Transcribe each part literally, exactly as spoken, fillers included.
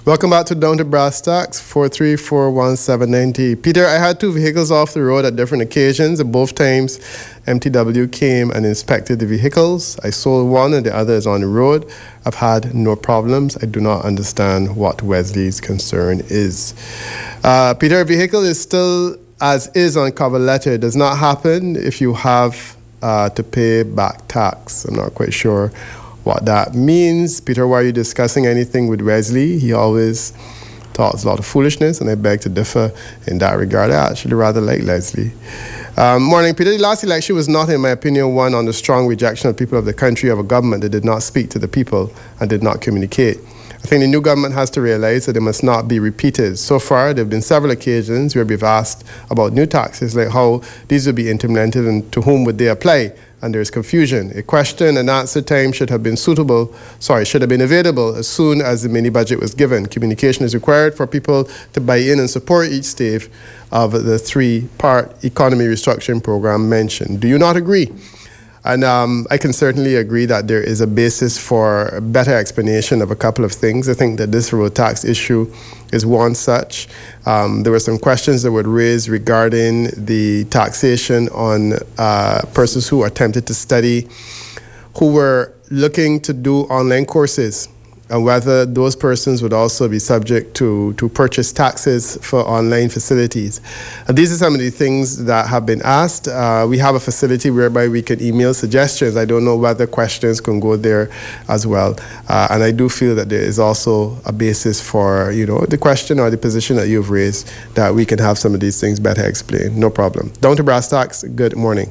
Welcome back to Down to Brass Tacks, four three four one seven nine zero. Peter, I had two vehicles off the road at different occasions, and both times M T W came and inspected the vehicles. I sold one and the other is on the road. I've had no problems. I do not understand what Wesley's concern is. Uh, Peter, a vehicle is still as is on cover letter. It does not happen if you have uh, to pay back tax. I'm not quite sure what that means. Peter, why are you discussing anything with Wesley? He always talks a lot of foolishness, and I beg to differ in that regard. I actually rather like Leslie. Um, morning, Peter. The last election was not, in my opinion, one on the strong rejection of people of the country of a government that did not speak to the people and did not communicate. I think the new government has to realize that it must not be repeated. So far, there have been several occasions where we've asked about new taxes, like how these would be implemented and to whom would they apply, and there's confusion. A question and answer time should have been suitable, sorry, should have been available as soon as the mini budget was given. Communication is required for people to buy in and support each stage of the three-part economy restructuring program mentioned. Do you not agree? And um, I can certainly agree that there is a basis for a better explanation of a couple of things. I think that this road tax issue is one such. Um, there were some questions that were raised regarding the taxation on uh, persons who attempted to study, who were looking to do online courses, and whether those persons would also be subject to, to purchase taxes for online facilities. And these are some of the things that have been asked. Uh, we have a facility whereby we can email suggestions. I don't know whether questions can go there as well. Uh, and I do feel that there is also a basis for, you know, the question or the position that you've raised, that we can have some of these things better explained. No problem. Down to Brass Tacks, good morning.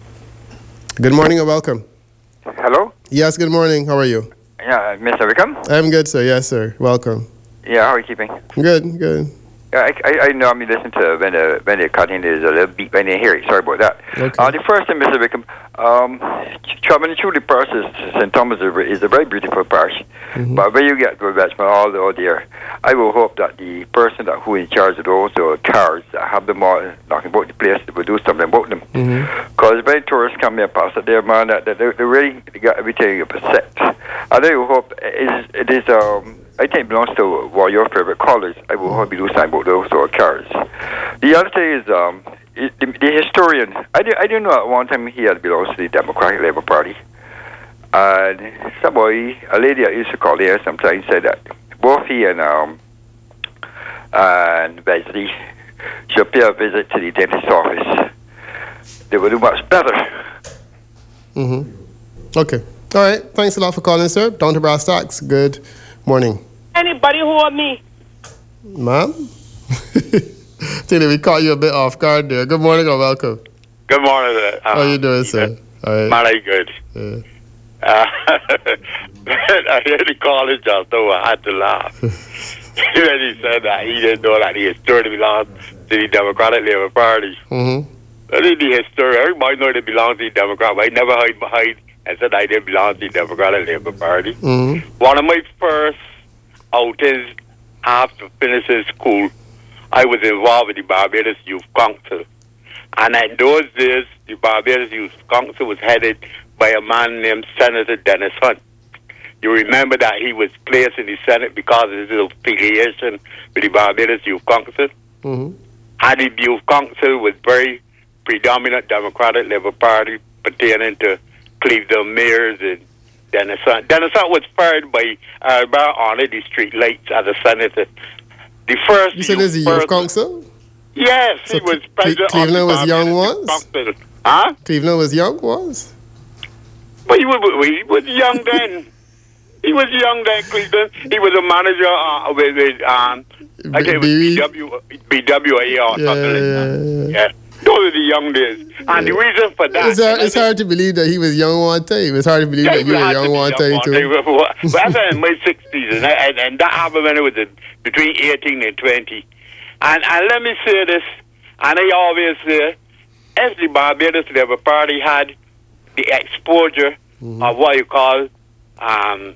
Good morning and welcome. Hello? Yes, good morning. How are you? Yeah, Mister Wickham? I'm good, sir. Yes, sir. Welcome. Yeah, how are you keeping? Good, good. Yeah, I, I, I normally listen to when the when they're cutting, there's a little beep when they hear it. Sorry about that. Okay. Uh, the first thing, Mister Wickham, um, Chapman Truly Parish, Saint Thomas is a very beautiful parish. Mm-hmm. But when you get to Richmond, all the there, I will hope that the person that who in charge of those uh, cars that have them all knocking about the place, they will do something about them. Because mm-hmm. when tourists come here past there, man, that they, they really got everything upset. And I will hope it is, it is um. I think it belongs to one of your favorite colours. I will hope you do something about those sort of cars. The other thing is um, it, the, the historian. I, did, I didn't know at one time he had belongs to the Democratic Labour Party. And somebody, a lady I used to call here sometimes said that both he and um, and Wesley should pay a visit to the dentist's office. They will do much better. Mm-hmm. Okay. All right. Thanks a lot for calling, sir. Down to Brass Tacks. Good morning. Anybody who want me? Ma'am? Tina, we caught you a bit off guard there. Good morning or welcome. Good morning. Uh, How are you doing, sir? All right. Mighty good. Yeah. Uh, I heard the call it just though I had to laugh. When he said that he didn't know that he historically belonged to the Democratic Labour Party. Mm-hmm. I think the history, everybody knows they belong to the Democrat, but I never hide behind and said I didn't belong to the Democratic Labour Party. Mm-hmm. One of my first outings after finishing school, I was involved with the Barbados Youth Council. And in those days, the Barbados Youth Council was headed by a man named Senator Dennis Hunt. You remember that he was placed in the Senate because of his affiliation with the Barbados Youth Council. Mm-hmm. And the Youth Council was very predominant Democratic Labour Party pertaining to Cleveland mayors and Dennis Hunt. Dennis Hunt was fired by Albert Arnold, the street lights as a senator. The first You said there's a youth council? Yes, so he was Cle- president Cleveland of the was young Barbados ones? Council. Huh? Cleveland was young ones? Well, he was, he was young then. He was young then, Cleveland. He was a manager uh, with, with um, I think it was B W, B W A or yeah, something like yeah, that. yeah. Yeah. Those are the young days. And the reason for that... It's hard, it's hard to believe that he was young one time. It's hard to believe yeah, that you were young one time, too. But I was in my sixties, and, and, and that happened when I was in, between eighteen and twenty. And, and let me say this, and I always say, if the Barbados Labour Party had the exposure mm-hmm. of what you call um,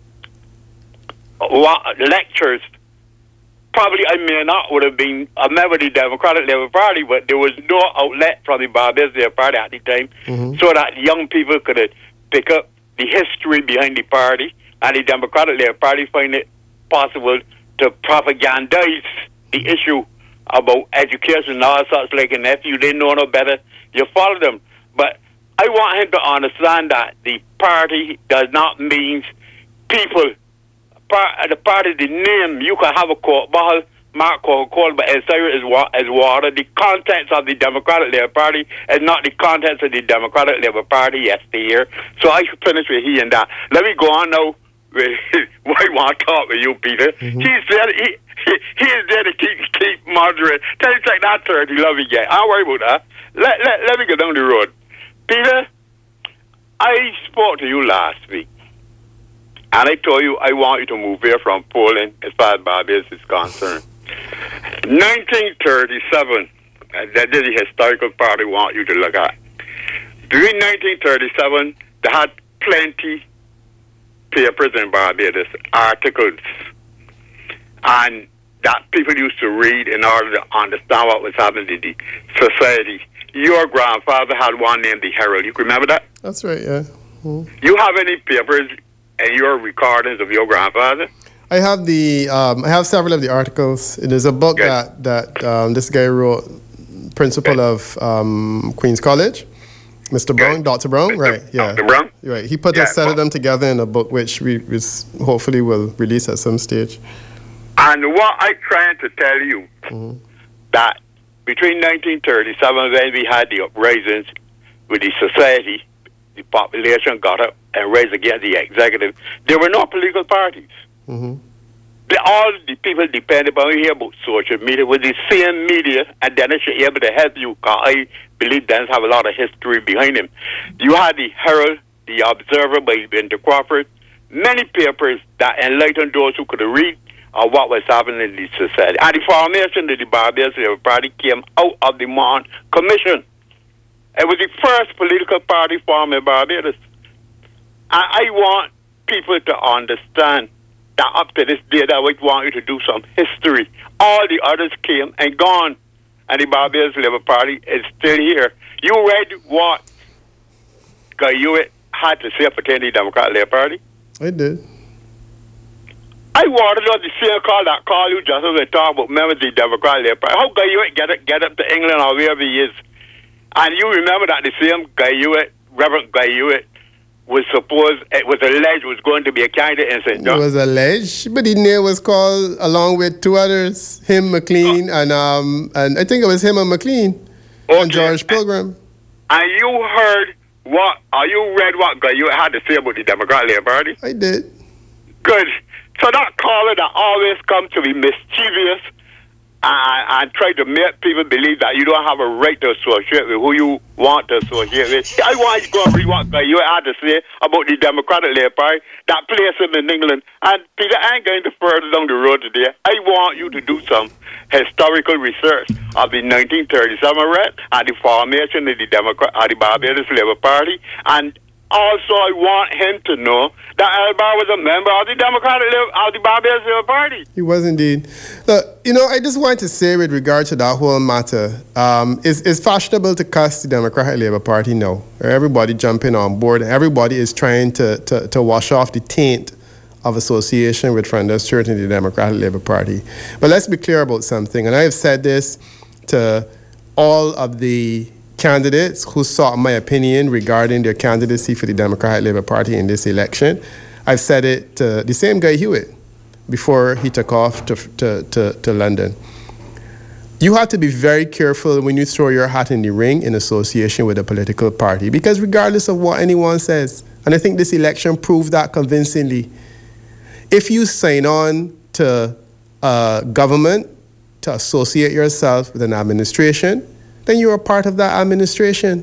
what, lectures, probably I may not would have been a member of the Democratic Labour Party, but there was no outlet from the Barbados Labour Party at the time, mm-hmm. so that young people could pick up the history behind the party, and the Democratic Labour Party find it possible to propagandize the issue about education and all sorts like, and if you didn't know no better, you follow them. But I want him to understand that the party does not mean people. Par- the party, the name, you can have a Coke bottle, Mark Coca-Cola, but inside is, wa- is water. The contents of the Democratic Labour Party is not the contents of the Democratic Labour Party yesteryear. So I should finish with he and that. Let me go on now. Why want to talk with you, Peter? Mm-hmm. He's there. He, he, he is there to keep keep moderate. Tell you like that thirty loving guy. I'll worry about that. Let, let, let me go down the road. Peter, I spoke to you last week. And I told you I want you to move here from Poland as far as Barbados is concerned. nineteen thirty-seven, uh, that is the historical part I want you to look at. During nineteen thirty-seven, they had plenty papers in Barbados, articles, and that people used to read in order to understand what was happening in the society. Your grandfather had one named the Herald. You remember that? That's right, yeah. Mm-hmm. You have any papers and your recordings of your grandfather? I have the um, I have several of the articles. It is a book Good. that that um, this guy wrote, principal Good. of um, Queen's College, Mister Brown, Good. Doctor Brown, Mister right? Yeah, Doctor Brown. Right. He put yeah, a set of them together in a book, which we which hopefully will release at some stage. And what I'm trying to tell you mm-hmm. that between nineteen thirty-seven, when we had the uprisings with the society, the population got up and raised against the executive. There were no political parties. Mm-hmm. The, all the people depended on you hear about social media with the same media, and then it should be able to help you. Cause I believe Dan have a lot of history behind him. You had the Herald, the Observer by Winter Crawford, many papers that enlightened those who could read on what was happening in the society. And the formation of the Barbados Labour Party came out of the Mon Commission. It was the first political party formed in Barbados. And I want people to understand that up to this day that we want you to do some history. All the others came and gone, and the Barbados Labour Party is still here. You read what Guy Hewitt had to say for the Democratic Labour Party? I did. I wanted to the same call that call you just as we talk about members of the Democratic Labour Party. How Guy Hewitt get, it, get up to England or wherever he is? And you remember that the same Guy Hewitt, Reverend Guy Hewitt, was supposed, it was alleged was going to be a candidate in Saint John. It was alleged, but his name was called along with two others, him, McLean, oh. and um, and I think it was him and McLean, okay. and George Pilgrim. And you heard what, or you read what Guy Hewitt had to say about the Democratic Labour Party? I did. Good. So that caller that always comes to be mischievous and, and try to make people believe that you don't have a right to associate with who you want to associate with. I want you to go and read what Guy Hewitt had to say about the Democratic Labour Party that placed him in England. And Peter, I ain't going to further down the road today. I want you to do some historical research of the nineteen thirty-seven red and the formation of the Democrat, of the Barbados Labour Party. And also, I want him to know that Elbar was a member of the Democratic of the Barbados Labour Party. He was indeed. Look, you know, I just want to say with regard to that whole matter, um, it's, it's fashionable to cuss the Democratic Labour Party now. Everybody jumping on board. Everybody is trying to, to, to wash off the taint of association with Frienders Church and the Democratic Labour Party. But let's be clear about something, and I have said this to all of the candidates who sought my opinion regarding their candidacy for the Democratic Labour Party in this election. I've said it to the same Guy Hewitt before he took off to, to, to, to London. You have to be very careful when you throw your hat in the ring in association with a political party, because regardless of what anyone says, and I think this election proved that convincingly, if you sign on to a government to associate yourself with an administration, then you're a part of that administration.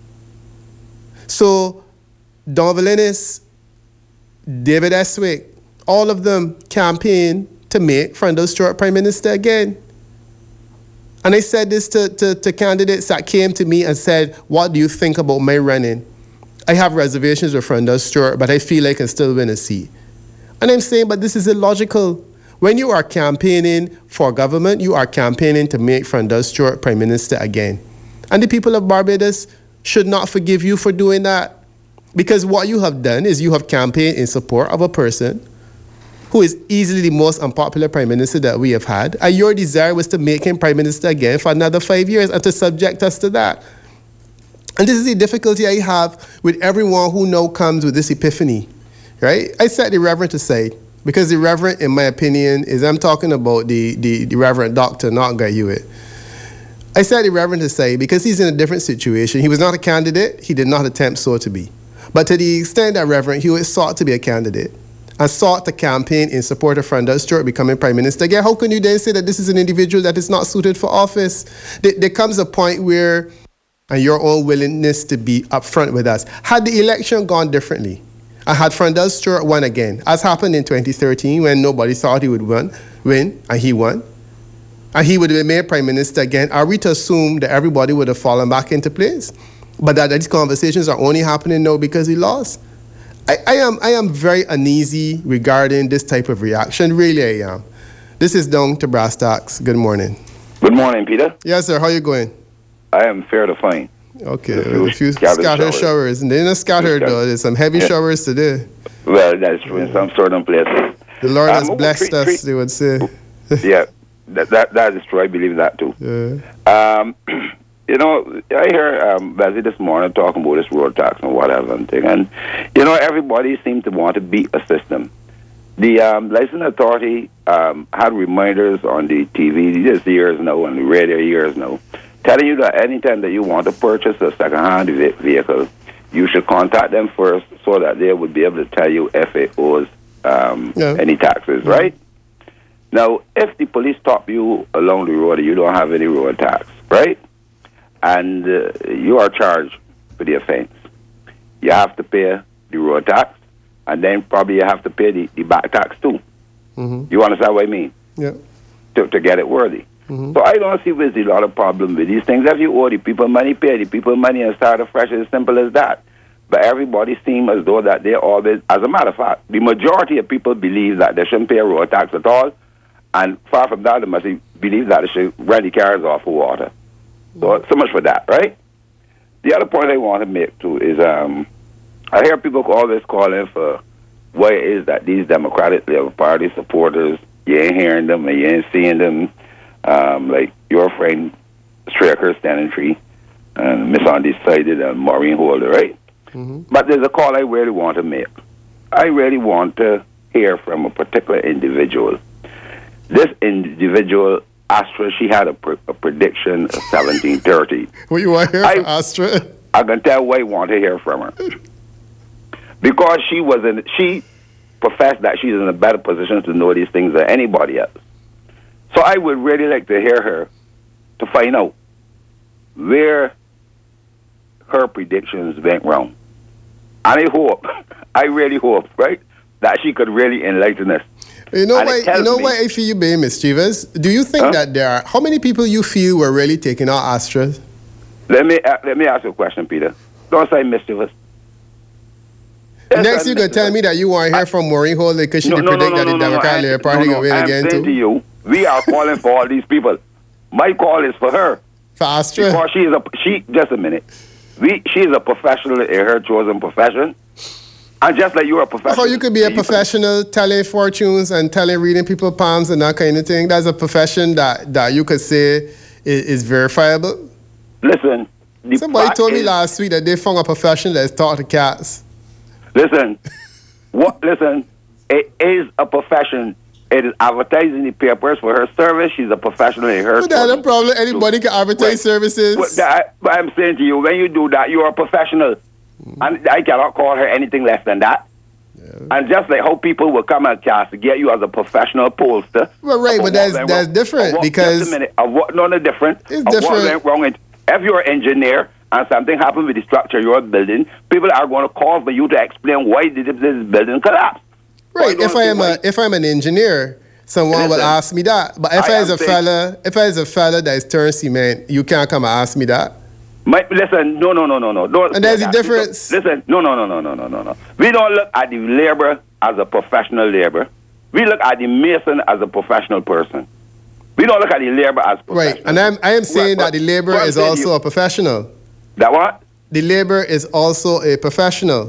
So, Don Valinis, David Eswick, all of them campaigned to make Frienders Stewart Prime Minister again. And I said this to, to, to candidates that came to me and said, what do you think about my running? I have reservations with Frienders Stewart, but I feel I can still win a seat. And I'm saying, but this is illogical. When you are campaigning for government, you are campaigning to make Frienders Stewart Prime Minister again. And the people of Barbados should not forgive you for doing that. Because what you have done is you have campaigned in support of a person who is easily the most unpopular prime minister that we have had, and your desire was to make him prime minister again for another five years and to subject us to that. And this is the difficulty I have with everyone who now comes with this epiphany, right? I set the Reverend aside because the Reverend, in my opinion, is I'm talking about the, the, the Reverend Doctor, not Guy Hewitt. I set the Reverend aside because he's in a different situation. He was not a candidate. He did not attempt so to be. But to the extent that Reverend Hewitt sought to be a candidate and sought to campaign in support of Frandell Stewart becoming prime minister again, how can you then say that this is an individual that is not suited for office? There, there comes a point where, and your own willingness to be upfront with us, had the election gone differently, and had Frandell Stewart won again, as happened in twenty thirteen when nobody thought he would win, win and he won, and he would have been made prime minister again, are we to assume that everybody would have fallen back into place? But that these conversations are only happening now because he lost? I, I am I am very uneasy regarding this type of reaction. Really, I am. This is Down to Brass Tacks. Good morning. Good morning, Peter. Yes, sir. How you going? I am fair to fine. Okay. A few, a few scattered, scattered showers. showers. And they're not scattered, though. There's some heavy yeah. showers today. Well, that's true in some certain places. The Lord um, has blessed treat, us, treat. They would say. Yeah, that, that that is true. I believe that, too. Yeah. Um, you know, I hear um, Bessie this morning talking about this road tax and whatever and thing. And, you know, everybody seems to want to beat a system. The um, License Authority um, had reminders on the T V this years now and the radio years now, telling you that anytime that you want to purchase a second-hand vehicle, you should contact them first so that they would be able to tell you if it owes um, yeah. any taxes, yeah. right? Now, if the police stop you along the road and you don't have any road tax, right, and uh, you are charged for the offense, you have to pay the road tax, and then probably you have to pay the, the back tax too. Mm-hmm. You understand what I mean? Yeah. To, to get it worthy. Mm-hmm. So I don't see there's a lot of problem with these things. If you owe the people money, pay the people money and start afresh. It's as simple as that. But everybody seems as though that they always, as a matter of fact, the majority of people believe that they shouldn't pay a road tax at all. And far from that, they must believe that they should run the cars off of water. So, so much for that, right? The other point I want to make, too, is um, I hear people always calling for why it is that these Democratic Labour Party supporters, you ain't hearing them and you ain't seeing them. Um, like your friend Straker Standing Tree and Miss Undecided and Maureen Holder, right? Mm-hmm. But there's a call I really want to make. I really want to hear from a particular individual. This individual, Astra, she had a, pr- a prediction of seventeen thirty. What you want to hear from Astra? I can tell why I want to hear from her. Because she was in, she professed that she's in a better position to know these things than anybody else. So I would really like to hear her to find out where her predictions went wrong. And I hope, I really hope, right, that she could really enlighten us. You know why? You know why I feel you being mischievous? Do you think huh? that there are how many people you feel were really taking out Astra? Let me uh, let me ask you a question, Peter. Don't say mischievous. Yes, Next, you could tell me that you want to hear from Maureen Holder because she no, no, predict no, no, that the no, Democratic no, Labour Party no, will win I'm again saying too. To you, we are calling for all these people. My call is for her. For Astra? Because she is a she. Just a minute. We she is a professional in her chosen profession, and just like you're a professional. How you could be a professional telling fortunes and telling reading people palms and that kind of thing? That's a profession that, that you could say is, is verifiable. Listen. Somebody told me last week that they found a profession that's taught to cats. Listen. What? Listen, it is a profession. It is advertising the papers for her service. She's a professional in her. But that's a problem. Anybody can advertise when, services. But, that, but I'm saying to you, when you do that, you're a professional. Mm. And I cannot call her anything less than that. Yeah. And just like how people will come and castigate you as a professional pollster. Well, right, but that's, that's different what, because... Just a minute. Of what, no, no, different. It's different. What went wrong. If you're an engineer and something happened with the structure you're building, people are going to call for you to explain why did this building collapse. Right. If I am a, if I'm an engineer, someone Listen, will ask me that. But if I, I is a fella, if I is a fella that is turning cement, you can't come and ask me that. My, listen, no, no, no, no, no. Don't and there's a difference. Listen, no, no, no, no, no, no, no, no. We don't look at the labor as a professional labor. We look at the mason as a professional person. We don't look at the labor as professional. Right, and I'm, I am saying well, that the labor is also you, a professional. That what? The labor is also a professional.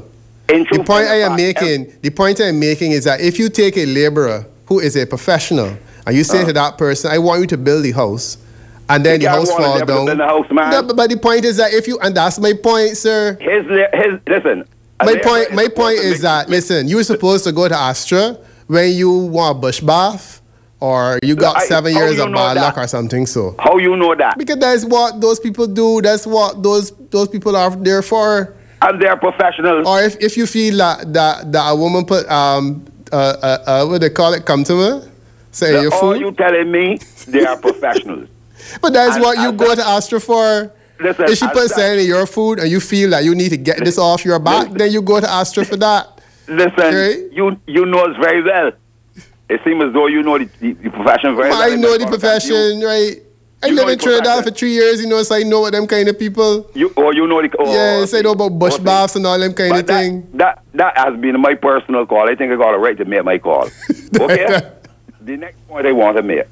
In The truth point and I am fact, making, the point I am making is that if you take a laborer who is a professional and you say Uh. to that person, I want you to build the house, and then You the can't house want fall to build down. the house, man. No, but, but the point is that if you, and that's my point, sir. His, la- his, listen. a My laborer point, my supposed point to is make- that make- listen, you were supposed to go to Astra when you want a bush bath, or you got I- seven how years you of know bad that? luck or something. So How you know that? because that's what those people do. That's what those those people are there for. And they're professionals. Or if, if you feel that, that that a woman put um uh, uh, uh what they call it, come to me, say The- your all food. you telling me, they are professionals. But that's and- what you and go that- to Astra for. Listen, If she and puts that- something in your food and you feel that you need to get this off your back, then you go to Astra for that. Listen, Right? you you know us very well. It seems as though you know the, the, the profession very well. I know the Because profession, right? I you live know in the Trinidad profession. for three years, you know, so I know what them kind of people. You, or you know the. Oh, Yes, I know about bush okay. baths and all them kind But of that, thing. That, that has been my personal call. I think I got a right to make my call. Okay? The next point I want to make.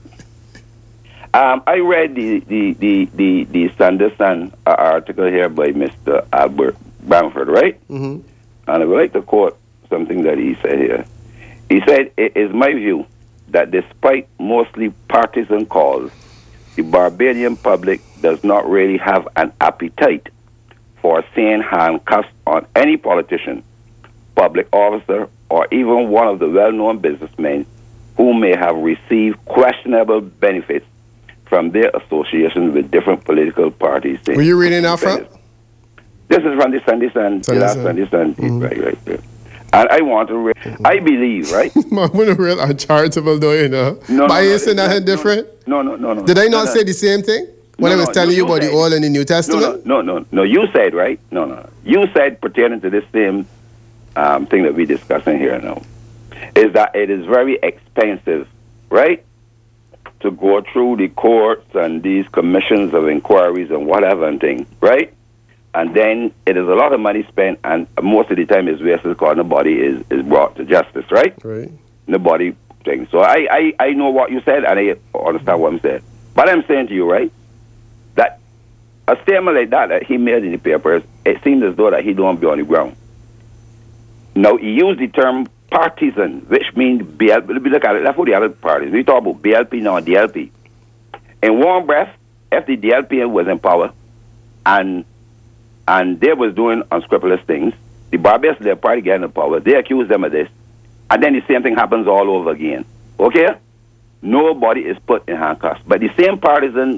Um, I read the the the the, the Sunday Sun uh, article here by Mister Albert Bamford, right? Mm-hmm. And I would like to quote something that he said here. He said, "It is my view that despite mostly partisan calls, the Barbadian public does not really have an appetite for seeing handcuffs on any politician, public officer, or even one of the well-known businessmen who may have received questionable benefits from their association with different political parties." Were you reading that from? This is from the Sunday Sun, the Sunday last Sun. Sunday Sun. Mhm. Right, right, right. And I want to, re- I believe, right? I'm gonna real uncharitable though, you know. No, but I no, ain't saying no, nothing no, different. No, no, no, no. Did I no, not no. say the same thing when No, I was no, telling no, you you about the said- Old and the New No, Testament? no, no, no, no. You said, right? No, no, no. You said pertaining to this same um, thing that we're discussing here now, is that it is very expensive, right, to go through the courts and these commissions of inquiries and whatever and thing, right? And then it is a lot of money spent, and most of the time it's wasted because nobody is, is brought to justice, right? Right. Nobody thing. So I, I, I know what you said, and I understand what I'm saying. But I'm saying to you, right, that a statement like that that he made in the papers, it seems as though that he don't be on the ground. Now, he used the term partisan, which means B L P. Look at it, that's for the other parties. We talk about B L P, now D L P. In one breath, if the D L P was in power, and and they was doing unscrupulous things, the Barbados Labour Party getting in power, they accuse them of this, and then the same thing happens all over again. Okay? Nobody is put in handcuffs. But the same partisan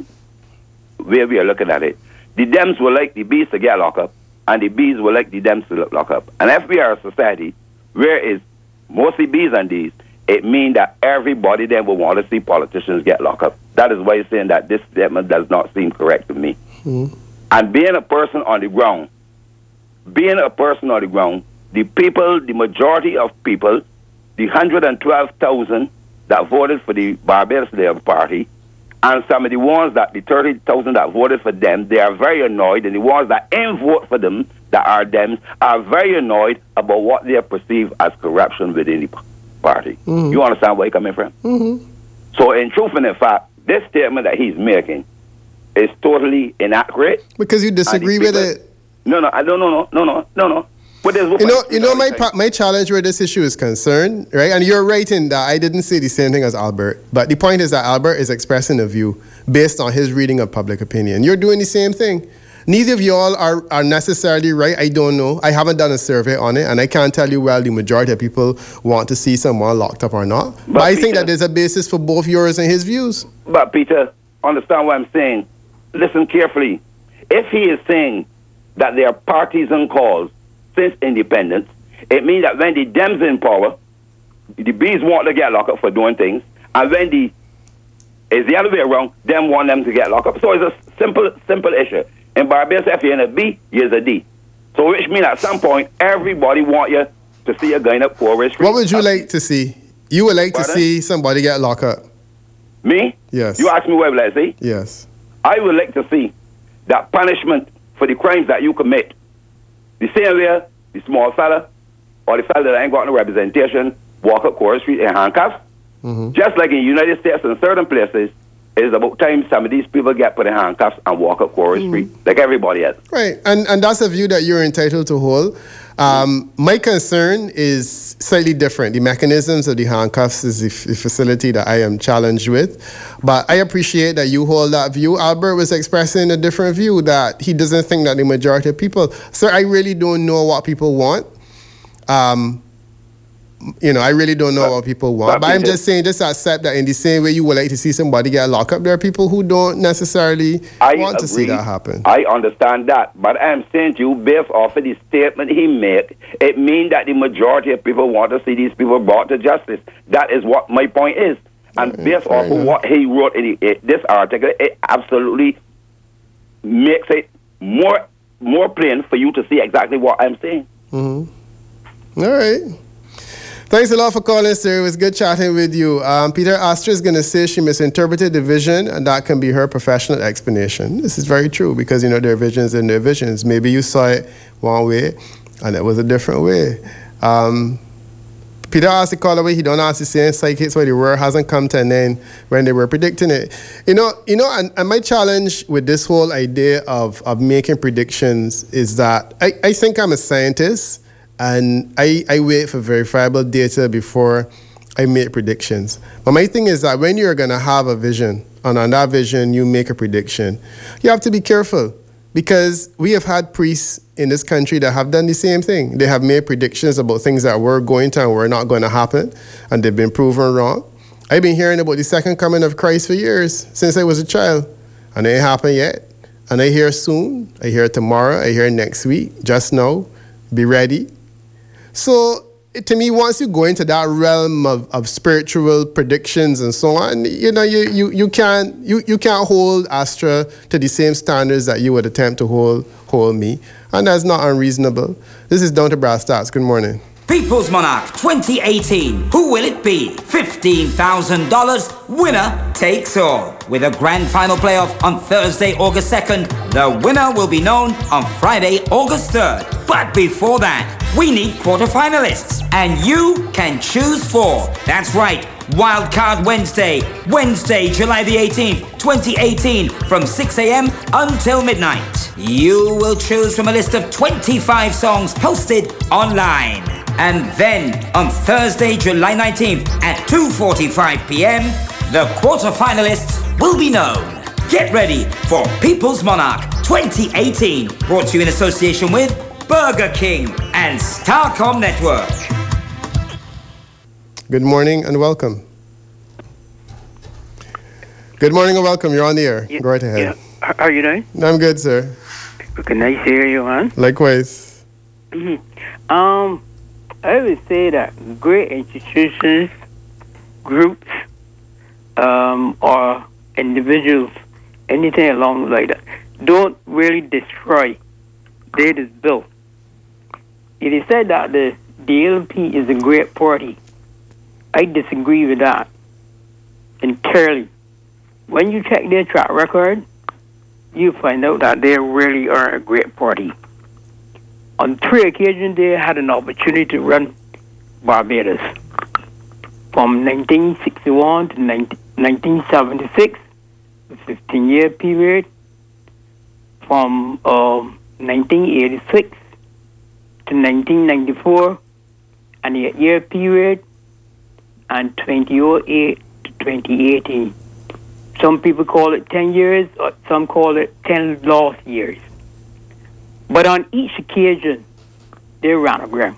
way we are looking at it, the Dems will like the Bs to get locked up, and the Bs will like the Dems to lock up. And if we are a society where it's mostly Bs and Ds, it means that everybody then will want to see politicians get locked up. That is why I'm saying that this statement does not seem correct to me. Mm. And being a person on the ground, being a person on the ground, the people, the majority of people, the one hundred twelve thousand that voted for the Barbados Labour Party, and some of the ones that, the thirty thousand that voted for them, they are very annoyed, and the ones that ain't vote for them, that are them, are very annoyed about what they perceive as corruption within the party. Mm-hmm. You understand where you're coming from? Mm-hmm. So in truth and in fact, this statement that he's making is totally inaccurate. Because you disagree And the with people- it. No, no, I don't, no, no, no, no, no, no. But there's You know, you know, my pa- my challenge where this issue is concerned, right? And you're right in that I didn't say the same thing as Albert, but the point is that Albert is expressing a view based on his reading of public opinion. You're doing the same thing. Neither of y'all are, are necessarily right. I don't know. I haven't done a survey on it, and I can't tell you well the majority of people want to see someone locked up or not. But, But I think Peter- that there's a basis for both yours and his views. But Peter, understand what I'm saying. Listen carefully. If he is saying that there are partisan calls since independence, it means that when the Dems in power, the Bs want to get locked up for doing things, and when the it's the other way around, them want them to get locked up. So it's a simple, simple issue. In Barbados, if you're in a B, you're a D. So which means at some point, everybody want you to see a gun up Forest Street. What would you like to see? You would like Pardon? to see somebody get locked up? Me? Yes. You ask me what would I say? Yes. I would like to see that punishment for the crimes that you commit, the same way the small fella or the fella that ain't got no representation walk up Corey Street in handcuffs, Mm-hmm. just like in the United States in certain places, It is about time some of these people get put in handcuffs and walk up Quarry mm. Street like everybody else. Right, and and that's a view that you're entitled to hold. Um, my concern is slightly different. The mechanisms of the handcuffs is the, f- the facility that I am challenged with. But I appreciate that you hold that view. Albert was expressing a different view, that he doesn't think that the majority of people... Sir, I really don't know what people want. Um, you know, I really don't know but, what people want. But, but I'm just saying, just accept that in the same way you would like to see somebody get locked up, there are people who don't necessarily I want agree. to see that happen. I understand that. But I'm saying to you, based off of the statement he made, it means that the majority of people want to see these people brought to justice. That is what my point is. And yeah, based off enough. of what he wrote in the, this article, it absolutely makes it more, more plain for you to see exactly what I'm saying. Mm-hmm. All right. Thanks a lot for calling, sir. It was good chatting with you. Um, Peter Astor is going to say she misinterpreted the vision, and that can be her professional explanation. This is very true because, you know, there are visions and there are visions. Maybe you saw it one way, and it was a different way. Um, Peter asked the caller, he don't ask the same psychics where the world hasn't come to an end when they were predicting it. You know, you know, and, and my challenge with this whole idea of, of making predictions is that I, I think I'm a scientist, and I, I wait for verifiable data before I make predictions. But my thing is that when you're going to have a vision, and on that vision you make a prediction, you have to be careful, because we have had priests in this country that have done the same thing. They have made predictions about things that were going to and were not going to happen, and they've been proven wrong. I've been hearing about the second coming of Christ for years, since I was a child, and it ain't happened yet. And I hear soon, I hear tomorrow, I hear next week, just now, be ready. So, to me, once you go into that realm of, of spiritual predictions and so on, you know, you, you, you can't you, you can't hold Astra to the same standards that you would attempt to hold hold me, and that's not unreasonable. This is Down to Brass Tacks. Good morning. People's Monarch twenty eighteen. Who will it be? fifteen thousand dollars. Winner takes all. With a grand final playoff on Thursday, August second, the winner will be known on Friday, August third. But before that, we need quarterfinalists, and you can choose four. That's right, Wildcard Wednesday, Wednesday, July the eighteenth, twenty eighteen, from six a.m. until midnight. You will choose from a list of twenty-five songs posted online. And then, on Thursday, July nineteenth, at two forty-five p.m., the quarterfinalists will be known. Get ready for People's Monarch twenty eighteen, brought to you in association with Burger King and Starcom Network. Good morning and welcome. Good morning and welcome. You're on the air. Yeah, Go right ahead. Yeah. How are you doing? I'm good, sir. Okay, nice to hear you, man. Likewise. Mm-hmm. Um, I would say that great institutions, groups, um, or individuals, anything along like that, don't really destroy. They just build. It is said that the D L P is a great party. I disagree with that entirely. When you check their track record, you find out that they really are a great party. On three occasions, they had an opportunity to run Barbados. From nineteen sixty-one to nineteen seventy-six, a fifteen-year period. From uh, nineteen eighty-six to nineteen ninety-four, an eight-year period, and twenty oh eight to twenty eighteen. Some people call it ten years, or some call it ten lost years. But on each occasion, they ran aground.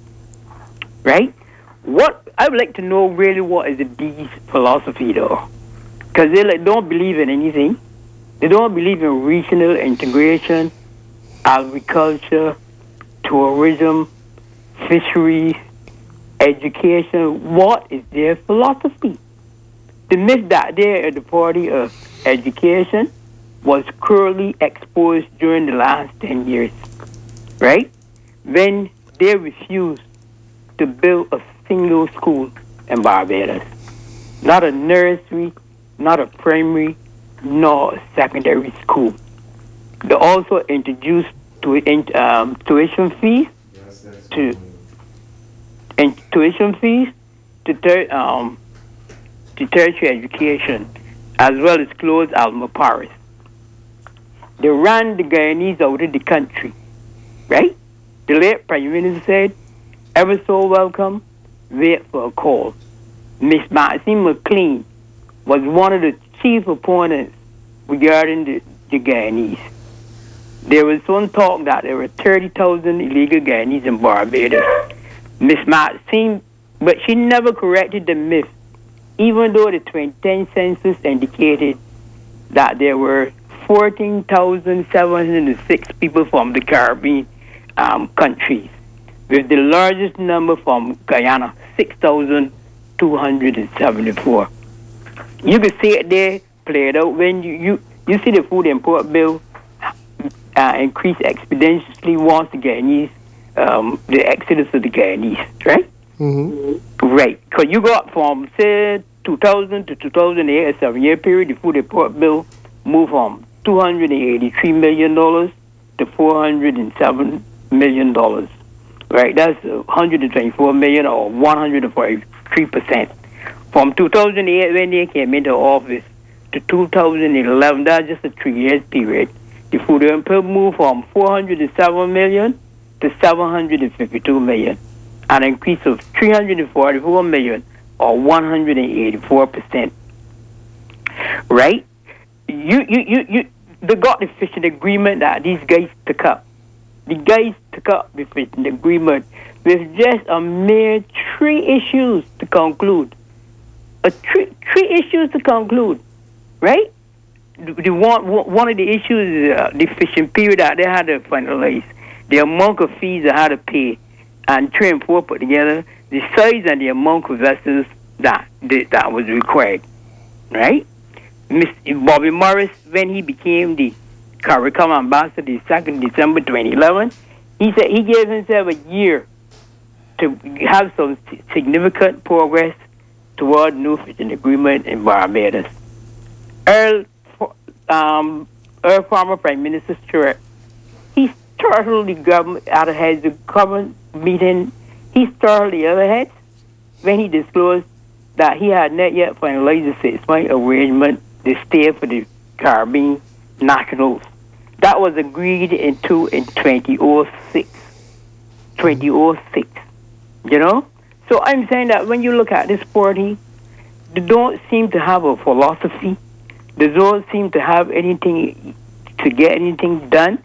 Right? What I would like to know really what is the D's philosophy, though. Because they like, don't believe in anything. They don't believe in regional integration, agriculture, tourism, fisheries, education. What is their philosophy? The myth that they are the party of education was cruelly exposed during the last ten years, right? When they refused to build a single school in Barbados. Not a nursery, not a primary, nor a secondary school. They also introduced to, um, tuition fees to and tuition fees to ter- um, to tertiary education, as well as closed Alma Paris. They ran the Guyanese out of the country, right? The late Prime Minister said, ever so welcome, wait for a call. Miss Maxine McLean was one of the chief opponents regarding the, the Guyanese. There was some talk that there were thirty thousand illegal Guyanese in Barbados. Miss Maxine, but she never corrected the myth, even though the twenty ten census indicated that there were fourteen thousand seven hundred six people from the Caribbean um, countries, with the largest number from Guyana, six thousand two hundred seventy-four. You can see it there played out when you, you, you see the food import bill uh, increase exponentially once the Guyanese, um, the exodus of the Guyanese, right? Mm-hmm. Right. Because you got from, say, two thousand to two thousand eight, a seven-year period, the food import bill moved from two hundred eighty-three million dollars to four hundred seven million dollars. Right? That's one hundred twenty-four million dollars or one hundred forty-three percent. From two thousand eight, when they came into office, to two thousand eleven, that's just a three-year period, the food import moved from four hundred seven million dollars to seven hundred fifty-two million dollars, an increase of three hundred forty-four million dollars or one hundred eighty-four percent. Right? You, you, you, you, they got the fishing agreement that these guys took up. The guys took up the fishing agreement with just a mere three issues to conclude. A three, three issues to conclude, right? The, the one, one of the issues is uh, the fishing period that they had to finalize, the amount of fees they had to pay, and three and four put together, the size and the amount of vessels that that was required, right? Mister Bobby Morris, when he became the CARICOM ambassador the second of December twenty eleven, he said he gave himself a year to have some significant progress toward new fishing agreement in Barbados. Earl, um, Earl former Prime Minister Stewart, he startled the government out of heads, the government meeting, he startled the other heads when he disclosed that he had not yet finalized the six-month arrangement to stay for the Caribbean nationals. That was agreed into in twenty oh six. twenty oh six, you know? So I'm saying that when you look at this party, they don't seem to have a philosophy. They don't seem to have anything to get anything done.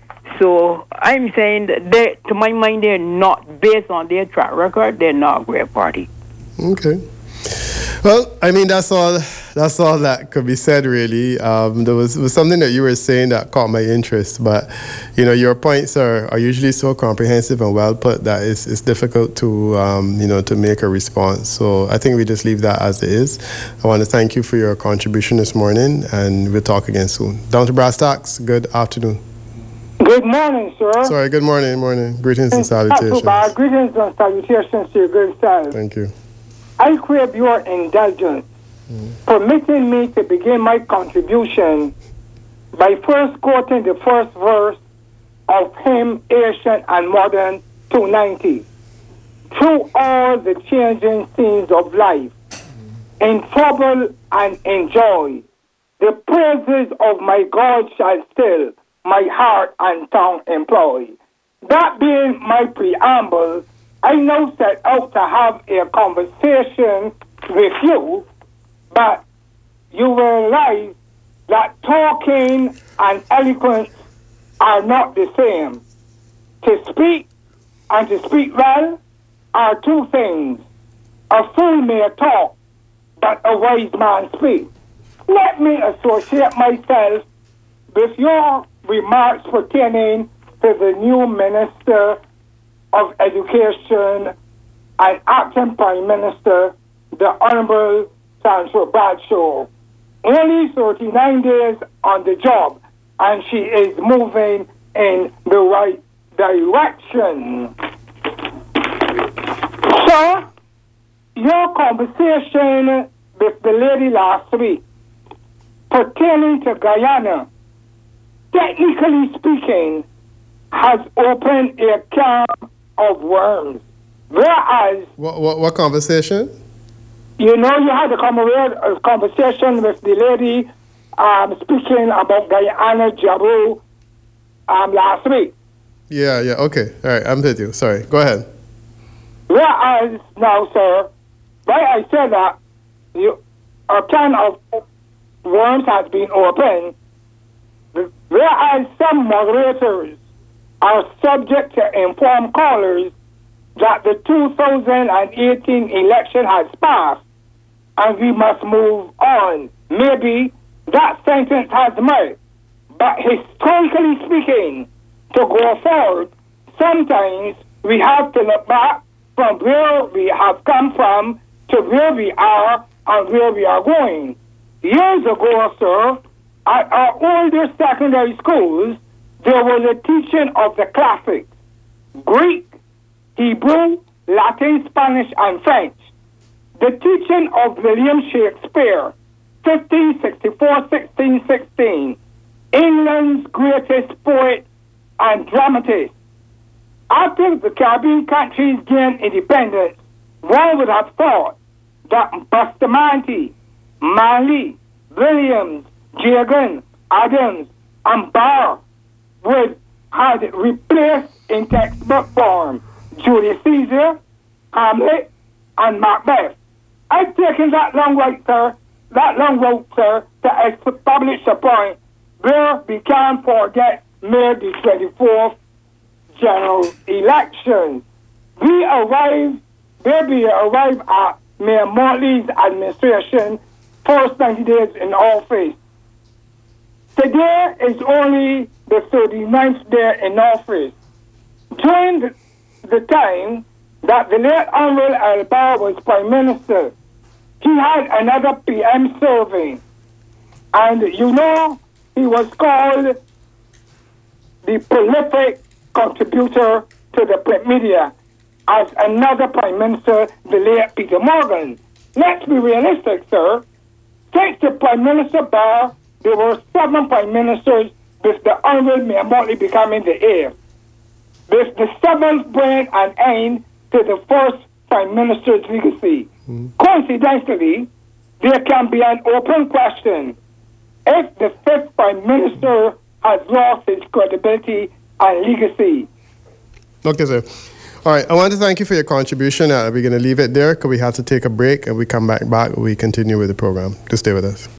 So I'm saying that they, to my mind, they're not, based on their track record, they're not a great party. Okay. Well, I mean, that's all That's all that could be said, really. Um, there was, was something that you were saying that caught my interest, but, you know, your points are, are usually so comprehensive and well put that it's, it's difficult to, um, you know, to make a response. So I think we just leave that as it is. I want to thank you for your contribution this morning, and we'll talk again soon. Down to brass tacks, good afternoon. Good morning, sir. Sorry, good morning, morning. Greetings and salutations. Not too bad. Greetings and salutations to your good self. Thank you. I crave your indulgence, mm. permitting me to begin my contribution by first quoting the first verse of hymn Ancient and Modern two ninety. Through all the changing scenes of life, mm. in trouble and in joy, the praises of my God shall still my heart and tongue employ. That being my preamble, I now set out to have a conversation with you, but you will realize that talking and eloquence are not the same. To speak and to speak well are two things. A fool may talk, but a wise man speaks. Let me associate myself with your remarks pertaining to the new Minister of Education and Acting Prime Minister, the Honorable Sandra Bradshaw. Only thirty-nine days on the job, and she is moving in the right direction. So, your conversation with the lady last week pertaining to Guyana, technically speaking, has opened a can of worms. Whereas... What, what, what conversation? you know, you had a conver- a conversation with the lady um, speaking about Guyana Jabu um, last week. Yeah, yeah, okay. All right, I'm with you. Sorry. Go ahead. Whereas now, sir, why I said that you, a can of worms has been opened, whereas some moderators are subject to inform callers that the two thousand eighteen election has passed and we must move on. Maybe that sentence has merit, but historically speaking, to go forward, sometimes we have to look back from where we have come from to where we are and where we are going. Years ago, sir, at our older secondary schools, there was a teaching of the classics, Greek, Hebrew, Latin, Spanish, and French. The teaching of William Shakespeare, fifteen sixty-four to sixteen sixteen, England's greatest poet and dramatist. After the Caribbean countries gained independence, one would have thought that Bustamante, Manley, Williams, Jagan, Adams, and Barr would have replaced in textbook form Julius Caesar, Hamlet, and Macbeth. I've taken that long road, sir, that long road, sir, to establish a point where we can't forget May the twenty-fourth general election. We arrived, baby arrived at Mayor Motley's administration, first ninety days in office. Today is only the thirty-ninth day in office. During the, the time that the late Honorable Al-Bar was Prime Minister, he had another P M serving. And you know, he was called the prolific contributor to the print media as another Prime Minister, the late Peter Morgan. Let's be realistic, sir. Since the Prime Minister Barr, there were seven Prime Ministers, with the Honorable Mayor Motley becoming the heir. With the seventh bring an end to the first Prime Minister's legacy. Mm. Coincidentally, there can be an open question. If the fifth Prime Minister has lost his credibility and legacy. Okay, sir. All right, I want to thank you for your contribution. Uh, we're going to leave it there because we have to take a break, and we come back back. We continue with the program. Just stay with us.